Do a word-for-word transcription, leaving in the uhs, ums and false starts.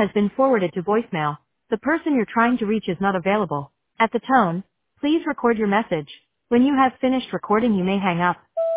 has been forwarded to voicemail. The person you're trying to reach is not available. At the tone, please record your message. When you have finished recording, you may hang up.